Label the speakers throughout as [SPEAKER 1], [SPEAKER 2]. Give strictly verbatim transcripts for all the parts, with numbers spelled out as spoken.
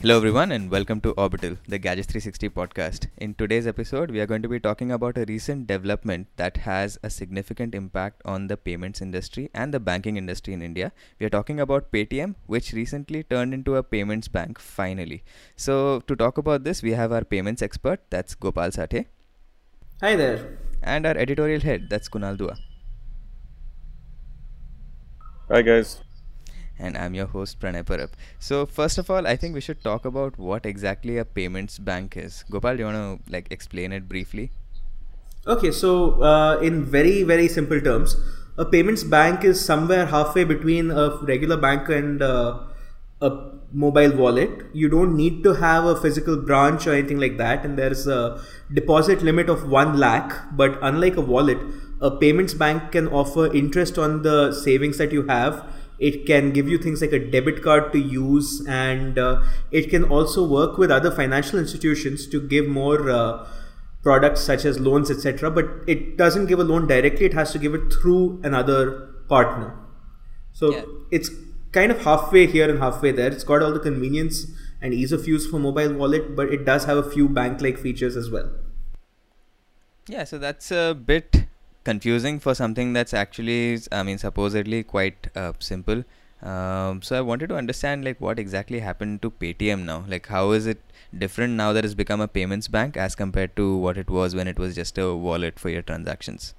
[SPEAKER 1] Hello, everyone, and welcome to Orbital, the Gadgets three sixty podcast. In today's episode, we are going to be talking about a recent development that has a significant impact on the payments industry and the banking industry in India. We are talking about Paytm, which recently turned into a payments bank finally. So, to talk about this, we have our payments expert, that's Gopal Sathe.
[SPEAKER 2] Hi there.
[SPEAKER 1] And our editorial head, that's Kunal Dua.
[SPEAKER 3] Hi, guys.
[SPEAKER 1] And I'm your host Pranay Parab. So first of all, I think we should talk about what exactly a payments bank is. Gopal, do you want to like explain it briefly?
[SPEAKER 2] Okay, so uh, in very very simple terms, a payments bank is somewhere halfway between a regular bank and uh, a mobile wallet. You don't need to have a physical branch or anything like that, and there's a deposit limit of one lakh. But unlike a wallet, a payments bank can offer interest on the savings that you have. It can give you things like a debit card to use, and uh, it can also work with other financial institutions to give more uh, products such as loans, et cetera. But it doesn't give a loan directly, it has to give it through another partner. So yeah. It's kind of halfway here and halfway there. It's got all the convenience and ease of use for mobile wallet, but it does have a few bank-like features as well.
[SPEAKER 1] Yeah, so that's a bit confusing for something that's actually, I mean, supposedly quite uh, simple. Um, so I wanted to understand like what exactly happened to Paytm now. Like how is it different now that it's become a payments bank as compared to what it was when it was just a wallet for your transactions?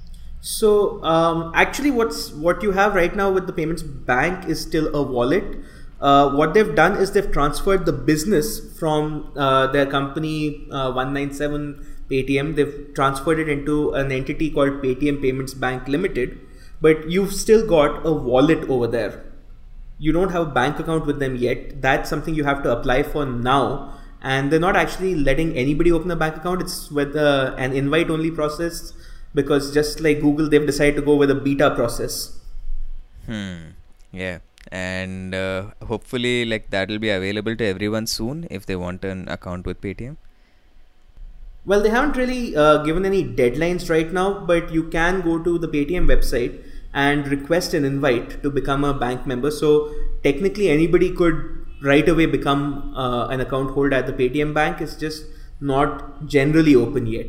[SPEAKER 2] So um, actually, what's what you have right now with the payments bank is still a wallet. Uh, what they've done is they've transferred the business from uh, their company uh, one nine seven Paytm. They've transferred it into an entity called Paytm Payments Bank Limited, but you've still got a wallet over there. You don't have a bank account with them yet. That's something you have to apply for now, and they're not actually letting anybody open a bank account. It's with uh, an invite only process, because just like Google, they've decided to go with a beta process.
[SPEAKER 1] Hmm. Yeah. And uh, hopefully like that will be available to everyone soon if they want an account with Paytm.
[SPEAKER 2] Well, they haven't really uh, given any deadlines right now, but you can go to the Paytm website and request an invite to become a bank member. So technically anybody could right away become uh, an account holder at the Paytm bank. It's just not generally open yet.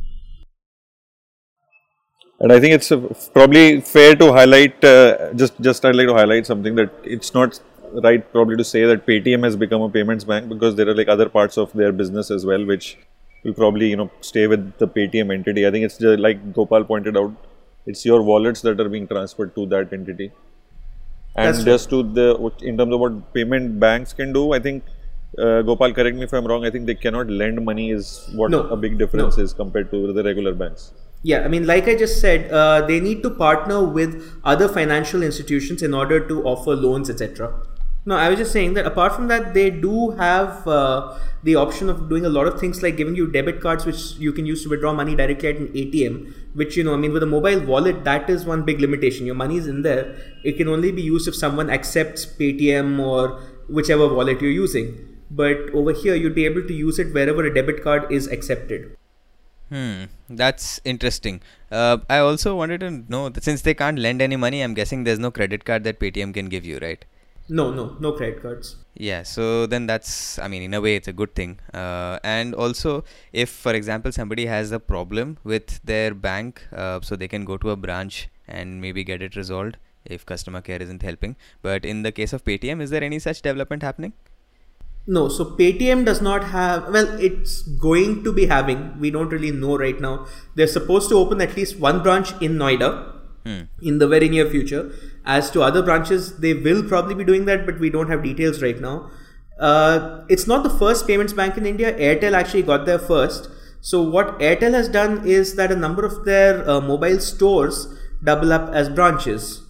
[SPEAKER 3] And I think it's uh, probably fair to highlight, uh, just, just I'd like to highlight something, that it's not right probably to say that Paytm has become a payments bank, because there are like other parts of their business as well, which will probably, you know, stay with the Paytm entity. I think it's just like Gopal pointed out, it's your wallets that are being transferred to that entity. And That's just right. to the, in terms of what payment banks can do, I think, uh, Gopal, correct me if I'm wrong, I think they cannot lend money is what no, a big difference no. is compared to the regular banks.
[SPEAKER 2] Yeah, I mean, like I just said, uh, they need to partner with other financial institutions in order to offer loans, et cetera. No, I was just saying that apart from that, they do have uh, the option of doing a lot of things like giving you debit cards, which you can use to withdraw money directly at an A T M, which, you know, I mean, with a mobile wallet, that is one big limitation. Your money is in there. It can only be used if someone accepts Paytm or whichever wallet you're using. But over here, you'd be able to use it wherever a debit card is accepted.
[SPEAKER 1] Hmm, that's interesting. Uh, I also wanted to know that since they can't lend any money, I'm guessing there's no credit card that Paytm can give you, right?
[SPEAKER 2] No, no, no credit cards.
[SPEAKER 1] Yeah, so then that's, I mean, in a way, it's a good thing. Uh, and also, if, for example, somebody has a problem with their bank, uh, so they can go to a branch and maybe get it resolved if customer care isn't helping. But in the case of Paytm, is there any such development happening?
[SPEAKER 2] No, so Paytm does not have, well, it's going to be having, we don't really know right now. They're supposed to open at least one branch in Noida hmm. in the very near future. As to other branches, they will probably be doing that, but we don't have details right now. Uh, it's not the first payments bank in India. Airtel actually got there first. So what Airtel has done is that a number of their uh, mobile stores double up as branches.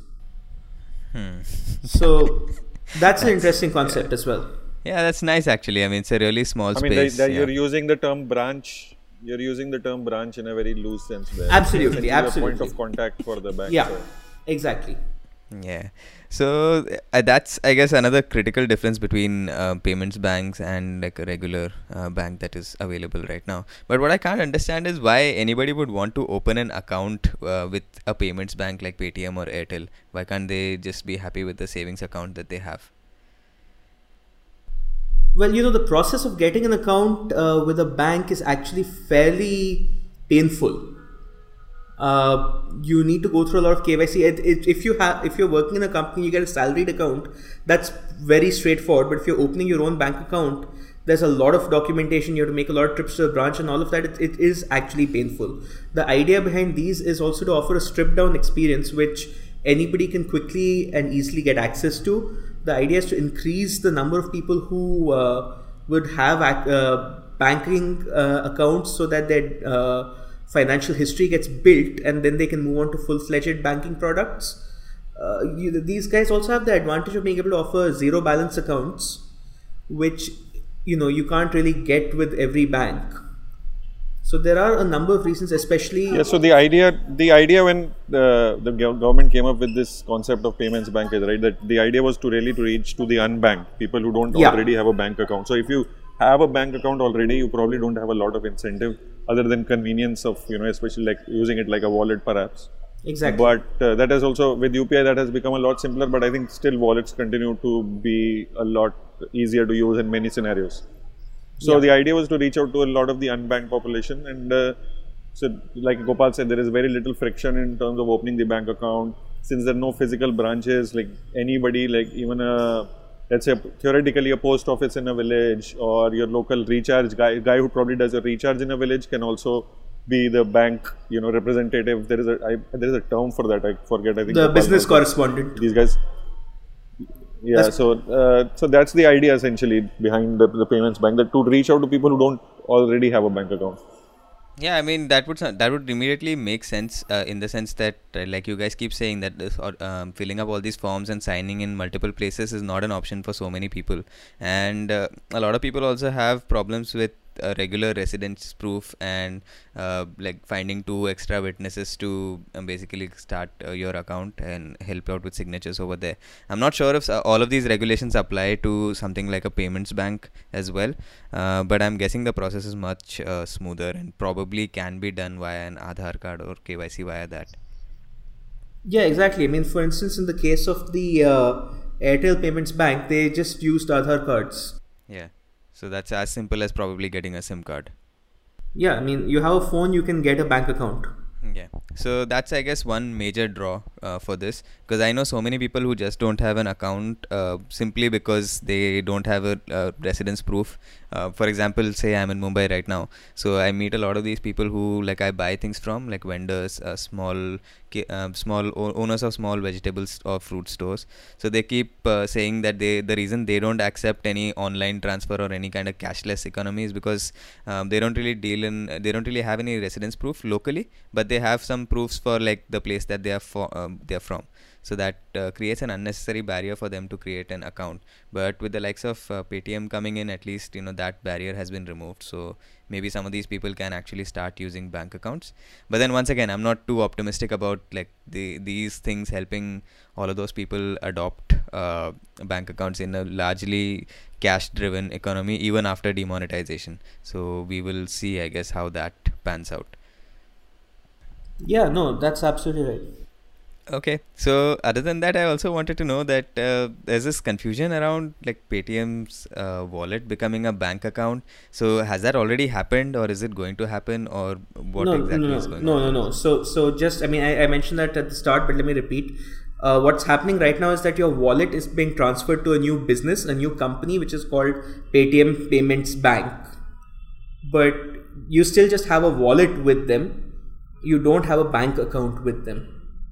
[SPEAKER 1] Hmm.
[SPEAKER 2] So that's, that's an interesting concept yeah. as well.
[SPEAKER 1] Yeah, that's nice actually. I mean, it's a really small
[SPEAKER 3] I
[SPEAKER 1] space.
[SPEAKER 3] mean, they, they,
[SPEAKER 1] yeah.
[SPEAKER 3] you're using the term branch. You're using the term branch in a very loose sense there.
[SPEAKER 2] Absolutely, absolutely.
[SPEAKER 3] A point of contact for the bank.
[SPEAKER 2] Yeah,
[SPEAKER 3] so.
[SPEAKER 2] exactly.
[SPEAKER 1] Yeah. So uh, that's, I guess, another critical difference between uh, payments banks and like a regular uh, bank that is available right now. But what I can't understand is why anybody would want to open an account uh, with a payments bank like Paytm or Airtel. Why can't they just be happy with the savings account that they have?
[SPEAKER 2] Well, you know, the process of getting an account uh, with a bank is actually fairly painful. Uh, you need to go through a lot of K Y C. It, it, if you have, if you're working in a company, you get a salaried account. That's very straightforward. But if you're opening your own bank account, there's a lot of documentation. You have to make a lot of trips to the branch, and all of that. It, it is actually painful. The idea behind these is also to offer a stripped down experience, which anybody can quickly and easily get access to. The idea is to increase the number of people who uh, would have uh, banking uh, accounts, so that their uh, financial history gets built, and then they can move on to full-fledged banking products. Uh, you, these guys also have the advantage of being able to offer zero balance accounts, which you know you can't really get with every bank. So there are a number of reasons, especially.
[SPEAKER 3] Yeah. So the idea, the idea when the the government came up with this concept of payments bank is right, that the idea was to really to reach to the unbanked people who don't
[SPEAKER 2] Yeah.
[SPEAKER 3] already have a bank account. So if you have a bank account already, you probably don't have a lot of incentive other than convenience of, you know, especially like using it like a wallet perhaps.
[SPEAKER 2] Exactly.
[SPEAKER 3] But uh, that has also, with U P I, that has become a lot simpler, but I think still wallets continue to be a lot easier to use in many scenarios. So
[SPEAKER 2] Yeah.
[SPEAKER 3] the idea was to reach out to a lot of the unbanked population, and uh, so like Gopal said, there is very little friction in terms of opening the bank account. Since there are no physical branches, like anybody, like even a, let's say theoretically a post office in a village, or your local recharge guy, guy who probably does a recharge in a village, can also be the bank, you know, representative. There is a I, there is a term for that. I forget. I think
[SPEAKER 2] The
[SPEAKER 3] Gopal
[SPEAKER 2] business
[SPEAKER 3] knows that.
[SPEAKER 2] correspondent.
[SPEAKER 3] These guys. Yeah,
[SPEAKER 2] That's-
[SPEAKER 3] so uh, so that's the idea essentially behind the, the payments bank, that to reach out to people who don't already have a bank account.
[SPEAKER 1] Yeah, I mean that would that would immediately make sense uh, in the sense that uh, like you guys keep saying that this or um, filling up all these forms and signing in multiple places is not an option for so many people, and uh, a lot of people also have problems with uh, regular residence proof and uh, like finding two extra witnesses to um, basically start uh, your account and help out with signatures over there. I'm not sure if uh, all of these regulations apply to something like a payments bank as well, uh, but I'm guessing the process is much uh, smoother and probably can be done via an Aadhaar card or K Y C via that.
[SPEAKER 2] Yeah, exactly. I mean, for instance, in the case of the uh, Airtel Payments Bank, they just used Aadhaar cards.
[SPEAKER 1] Yeah, so that's as simple as probably getting a SIM card.
[SPEAKER 2] Yeah, I mean, you have a phone, you can get a bank account.
[SPEAKER 1] Yeah, so that's I guess one major draw uh, for this, because I know so many people who just don't have an account uh, simply because they don't have a uh, residence proof. Uh, for example, say I'm in Mumbai right now, so I meet a lot of these people who like I buy things from, like vendors, uh, small ki- uh, small o- owners of small vegetables or fruit stores. So they keep uh, saying that they the reason they don't accept any online transfer or any kind of cashless economy is because um, they don't really deal in they don't really have any residence proof locally, but they have some proofs for like the place that they are for um, they are from. So that uh, creates an unnecessary barrier for them to create an account. But with the likes of uh, Paytm coming in, at least you know that barrier has been removed. So maybe some of these people can actually start using bank accounts. But then once again, I'm not too optimistic about like the these things helping all of those people adopt uh, bank accounts in a largely cash-driven economy, even after demonetization. So we will see, I guess, how that pans out.
[SPEAKER 2] Yeah, no, that's absolutely right.
[SPEAKER 1] Okay, so other than that, I also wanted to know that uh, there's this confusion around like Paytm's uh, wallet becoming a bank account. So has that already happened, or is it going to happen, or what
[SPEAKER 2] no,
[SPEAKER 1] exactly
[SPEAKER 2] no,
[SPEAKER 1] is
[SPEAKER 2] no,
[SPEAKER 1] going
[SPEAKER 2] no,
[SPEAKER 1] on?
[SPEAKER 2] no, no. So, so just, I mean, I, I mentioned that at the start, but let me repeat. Uh, what's happening right now is that your wallet is being transferred to a new business, a new company, which is called Paytm Payments Bank. But you still just have a wallet with them. You don't have a bank account with them.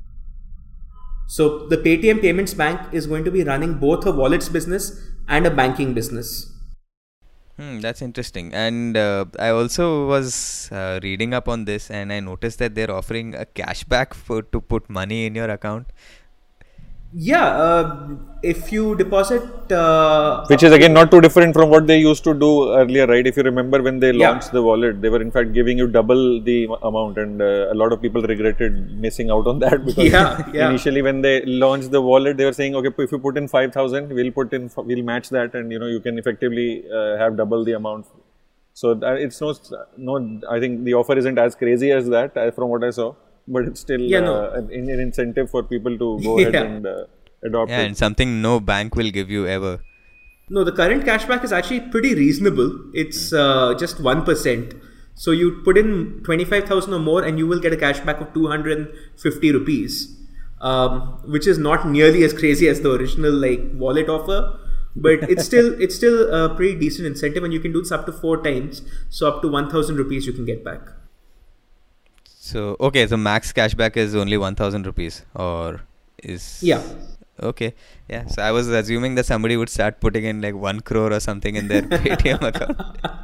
[SPEAKER 2] So the Paytm Payments Bank is going to be running both a wallets business and a banking business.
[SPEAKER 1] Hmm, that's interesting. And uh, I also was uh, reading up on this, and I noticed that they're offering a cashback for to put money in your account.
[SPEAKER 2] Yeah, uh, if you deposit, uh,
[SPEAKER 3] Which is again not too different from what they used to do earlier, right? If you remember when they
[SPEAKER 2] Yeah.
[SPEAKER 3] launched the wallet, they were in fact giving you double the m- amount, and uh, a lot of people regretted missing out on that because
[SPEAKER 2] Yeah, yeah.
[SPEAKER 3] initially when they launched the wallet, they were saying, okay, if you put in five thousand, we'll put in, f- we'll match that, and you know you can effectively uh, have double the amount. So that, it's no, no, I think the offer isn't as crazy as that uh, from what I saw. But it's still
[SPEAKER 2] Yeah, no.
[SPEAKER 3] uh, an, an incentive for people to go ahead
[SPEAKER 2] Yeah.
[SPEAKER 3] and uh, adopt
[SPEAKER 1] Yeah,
[SPEAKER 3] it.
[SPEAKER 1] and something no bank will give you ever.
[SPEAKER 2] No, the current cashback is actually pretty reasonable. It's uh, just one percent. So you put in twenty-five thousand or more and you will get a cashback of two hundred fifty rupees, um, which is not nearly as crazy as the original like wallet offer. But it's still it's still a pretty decent incentive, and you can do this up to four times. So up to one thousand rupees you can get back.
[SPEAKER 1] So, okay, so max cashback is only one thousand rupees or is...
[SPEAKER 2] Yeah.
[SPEAKER 1] Okay. Yeah. So I was assuming that somebody would start putting in like one crore or something in their Paytm account.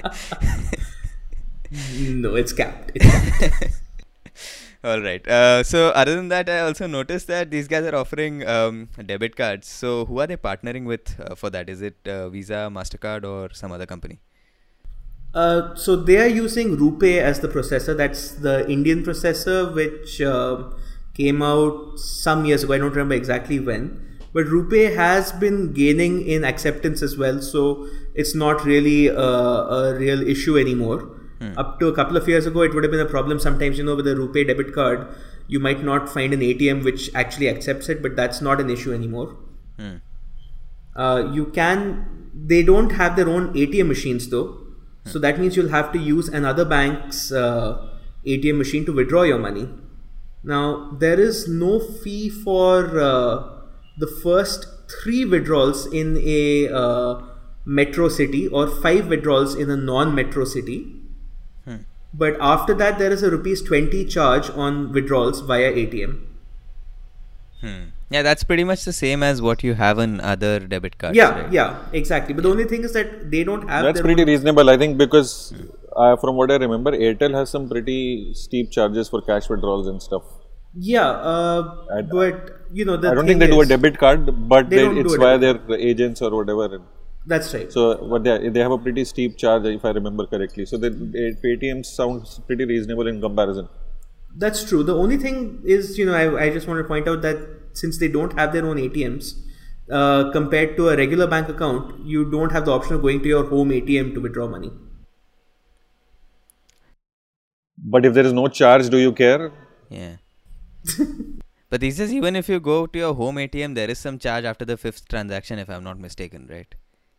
[SPEAKER 2] No, it's capped. It's capped.
[SPEAKER 1] All right. Uh, so other than that, I also noticed that these guys are offering um, debit cards. So who are they partnering with uh, for that? Is it uh, Visa, MasterCard or some other company?
[SPEAKER 2] Uh, so they are using RuPay as the processor. That's the Indian processor, which uh, came out some years ago. I don't remember exactly when. But RuPay has been gaining in acceptance as well. So it's not really a, a real issue anymore. Hmm. Up to a couple of years ago, it would have been a problem. Sometimes, you know, with a RuPay debit card, you might not find an A T M which actually accepts it. But that's not an issue anymore. Hmm. Uh, you can... They don't have their own A T M machines though. So that means you'll have to use another bank's uh, A T M machine to withdraw your money. Now, there is no fee for uh, the first three withdrawals in a uh, metro city or five withdrawals in a non-metro city. Hmm. But after that, there is a rupees twenty charge on withdrawals via A T M.
[SPEAKER 1] Hmm. Yeah, that's pretty much the same as what you have in other debit cards.
[SPEAKER 2] Yeah,
[SPEAKER 1] right?
[SPEAKER 2] yeah, exactly. But the only thing is that they don't have.
[SPEAKER 3] That's
[SPEAKER 2] their
[SPEAKER 3] pretty
[SPEAKER 2] own...
[SPEAKER 3] reasonable, I think, because uh, from what I remember, Airtel has some pretty steep charges for cash withdrawals and stuff.
[SPEAKER 2] Yeah, uh,
[SPEAKER 3] I,
[SPEAKER 2] but you know, the
[SPEAKER 3] I don't think they do a debit card, but
[SPEAKER 2] they
[SPEAKER 3] they, it's via their
[SPEAKER 2] card.
[SPEAKER 3] agents or whatever.
[SPEAKER 2] That's right.
[SPEAKER 3] So what they they have a pretty steep charge, if I remember correctly. So the Paytm sounds pretty reasonable in comparison.
[SPEAKER 2] That's true. The only thing is, you know, I, I just want to point out that since they don't have their own A T Ms, uh, compared to a regular bank account, you don't have the option of going to your home A T M to withdraw money.
[SPEAKER 3] But if there is no charge, do you care?
[SPEAKER 1] Yeah. But these days, even if you go to your home A T M, there is some charge after the fifth transaction, if I'm not mistaken, right?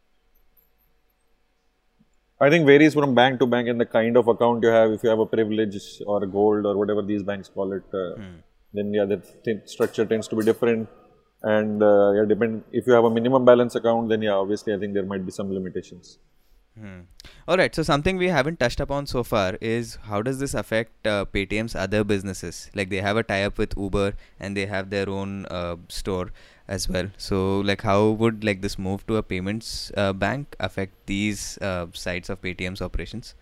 [SPEAKER 3] I think varies from bank to bank and the kind of account you have. If you have a privilege or a gold or whatever these banks call it, uh, hmm. then yeah, the th- structure tends to be different. And uh, yeah, depend. If you have a minimum balance account, then yeah, obviously I think there might be some limitations.
[SPEAKER 1] Hmm. All right. So something we haven't touched upon so far is how does this affect uh, Paytm's other businesses? Like they have a tie-up with Uber and they have their own uh, store as well. So like how would like this move to a payments uh, bank affect these uh, sides of Paytm's operations?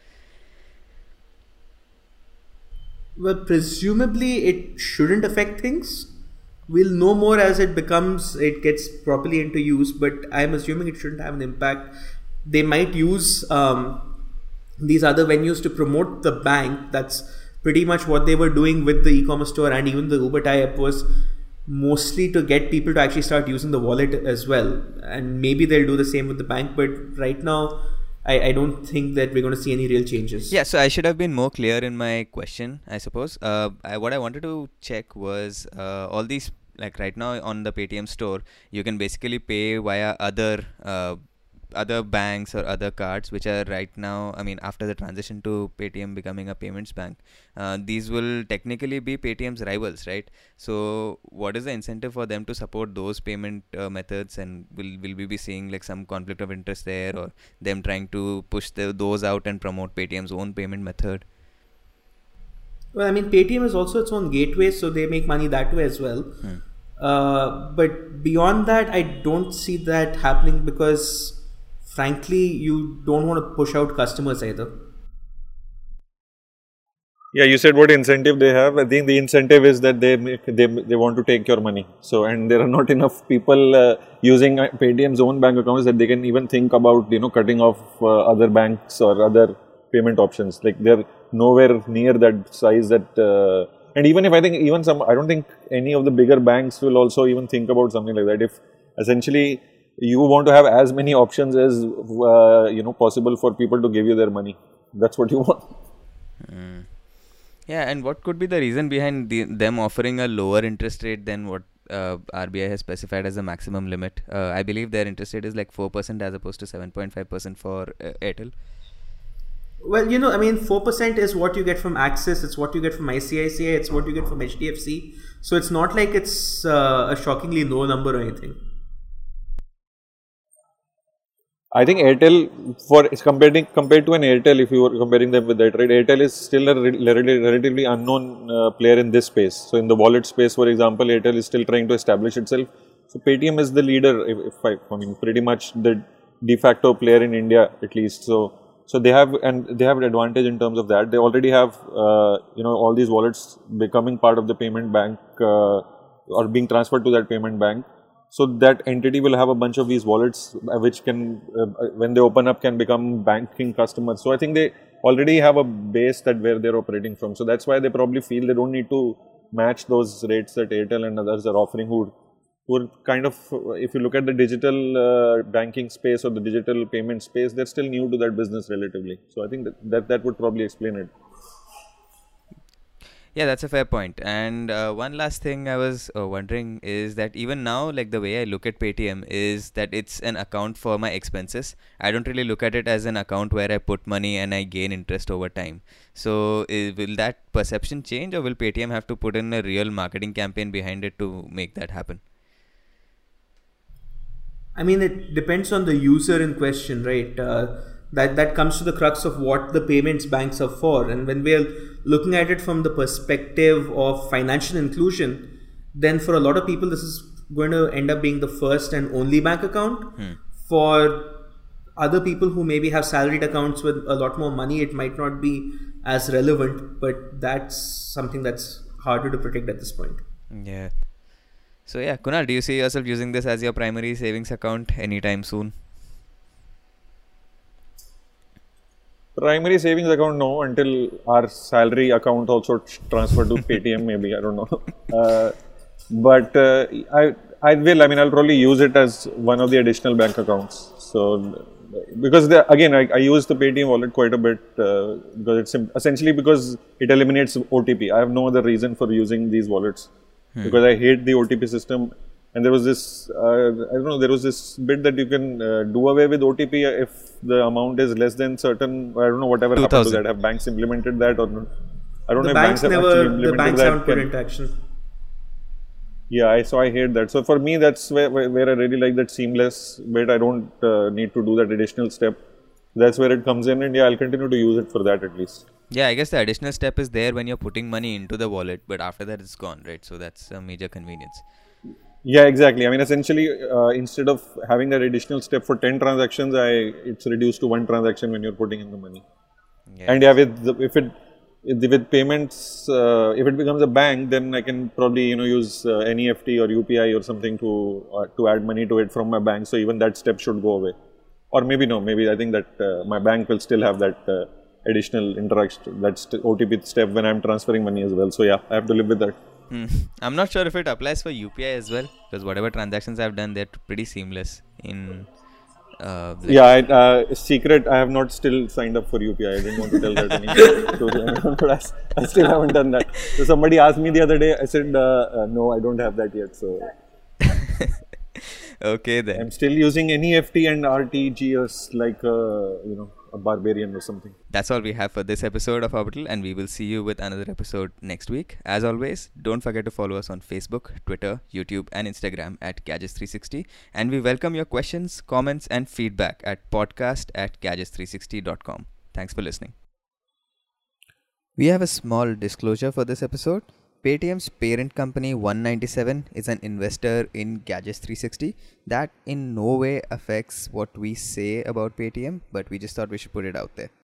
[SPEAKER 2] Well, presumably it shouldn't affect things. We'll know more as it becomes, it gets properly into use, but I'm assuming it shouldn't have an impact. They might use um, these other venues to promote the bank. That's pretty much what they were doing with the e-commerce store, and even the Uber tie-up was mostly to get people to actually start using the wallet as well. And maybe they'll do the same with the bank, but right now I, I don't think that we're going to see any real changes.
[SPEAKER 1] Yeah, so I should have been more clear in my question, I suppose. Uh, I, what I wanted to check was uh, all these, like right now on the Paytm store, you can basically pay via other uh, other banks or other cards which are right now, I mean after the transition to Paytm becoming a payments bank, uh, these will technically be Paytm's rivals, right? So what is the incentive for them to support those payment uh, methods, and will will we be seeing like some conflict of interest there, or them trying to push the, those out and promote Paytm's own payment method?
[SPEAKER 2] Well, I mean Paytm is also its own gateway, so they make money that way as well. Hmm. Uh, but beyond that, I don't see that happening because frankly, you don't want to push out customers either.
[SPEAKER 3] Yeah, you said what incentive they have. I think the incentive is that they make, they they want to take your money. So, and there are not enough people uh, using Paytm's own bank accounts that they can even think about, you know, cutting off uh, other banks or other payment options. Like they're nowhere near that size that. Uh, and even if I think even some, I don't think any of the bigger banks will also even think about something like that. If essentially you want to have as many options as uh, you know possible for people to give you their money. That's what you want.
[SPEAKER 1] Mm. Yeah, and what could be the reason behind the, them offering a lower interest rate than what uh, R B I has specified as the maximum limit. Uh, I believe their interest rate is like four percent as opposed to seven point five percent for uh, Airtel.
[SPEAKER 2] Well, you know, I mean, four percent is what you get from Axis, it's what you get from I C I C I, it's what you get from H D F C. So it's not like it's uh, a shockingly low number or anything.
[SPEAKER 3] I think Airtel, for comparing compared to an Airtel, if you were comparing them with that, right? Airtel is still a re- relatively unknown uh, player in this space. So in the wallet space, for example, Airtel is still trying to establish itself. So Paytm is the leader, if, if I, I mean, pretty much the de facto player in India at least. So so they have and they have an advantage in terms of that. They already have uh, you know all these wallets becoming part of the payment bank uh, or being transferred to that payment bank. So that entity will have a bunch of these wallets which can, uh, when they open up, can become banking customers. So I think they already have a base that where they're operating from. So that's why they probably feel they don't need to match those rates that Airtel and others are offering, who, who are kind of, if you look at the digital uh, banking space or the digital payment space, they're still new to that business relatively. So I think that that, that would probably explain it.
[SPEAKER 1] Yeah, that's a fair point. And uh, one last thing I was uh, wondering is that even now, like the way I look at Paytm is that it's an account for my expenses. I don't really look at it as an account where I put money and I gain interest over time. So is, will that perception change, or will Paytm have to put in a real marketing campaign behind it to make that happen?
[SPEAKER 2] I mean, it depends on the user in question, right? Uh, that that comes to the crux of what the payments banks are for. And when we are looking at it from the perspective of financial inclusion, then for a lot of people, this is going to end up being the first and only bank account. Hmm. For other people who maybe have salaried accounts with a lot more money, it might not be as relevant, but that's something that's harder to predict at this point.
[SPEAKER 1] Yeah. So yeah, Kunal, do you see yourself using this as your primary savings account anytime soon?
[SPEAKER 3] Primary savings account, no, until our salary account also transferred to Paytm, maybe, I don't know. Uh, but uh, I I will, I mean, I'll probably use it as one of the additional bank accounts. So, because the, again, I, I use the Paytm wallet quite a bit uh, because it's essentially because it eliminates O T P. I have no other reason for using these wallets hmm. because I hate the O T P system. And there was this, uh, I don't know, there was this bit that you can uh, do away with O T P if the amount is less than certain, I don't know, whatever happened to that. Have banks implemented that or not? I don't
[SPEAKER 2] the
[SPEAKER 3] know if
[SPEAKER 2] banks
[SPEAKER 3] banks
[SPEAKER 2] never,
[SPEAKER 3] have actually implemented
[SPEAKER 2] the banks
[SPEAKER 3] that.
[SPEAKER 2] haven't put into action.
[SPEAKER 3] Yeah, I, so I hate that. So for me, that's where, where I really like that seamless bit. I don't uh, need to do that additional step. That's where it comes in, and yeah, I'll continue to use it for that at least.
[SPEAKER 1] Yeah, I guess the additional step is there when you're putting money into the wallet, but after that it's gone, right? So that's a major convenience.
[SPEAKER 3] Yeah, exactly. I mean, essentially, uh, instead of having that additional step for ten transactions, I it's reduced to one transaction when you're putting in the money. Yes. And yeah, with the, if it with payments, uh, if it becomes a bank, then I can probably you know use uh, N E F T or U P I or something to uh, to add money to it from my bank. So even that step should go away, or maybe no, maybe I think that uh, my bank will still have that uh, additional interaction, that st- O T P step when I'm transferring money as well. So yeah, I have to live with that.
[SPEAKER 1] Hmm. I'm not sure if it applies for U P I as well, because whatever transactions I've done, they're pretty seamless. In uh, like
[SPEAKER 3] yeah, I, uh, secret. I have not still signed up for U P I. I didn't want to tell that anyone, but I, I still haven't done that. So somebody asked me the other day. I said, uh, uh, no, I don't have that yet. So
[SPEAKER 1] okay then.
[SPEAKER 3] I'm still using N E F T and R T G S like uh, you know. a barbarian or something.
[SPEAKER 1] That's all we have for this episode of Orbital, and we will see you with another episode next week. As always, don't forget to follow us on Facebook, Twitter, YouTube and Instagram at Gadgets three sixty, and we welcome your questions, comments and feedback at podcast at gadgets three sixty dot com. Thanks for listening. We have a small disclosure for this episode. Paytm's parent company one ninety-seven is an investor in Gadgets three sixty. That in no way affects what we say about Paytm, but we just thought we should put it out there.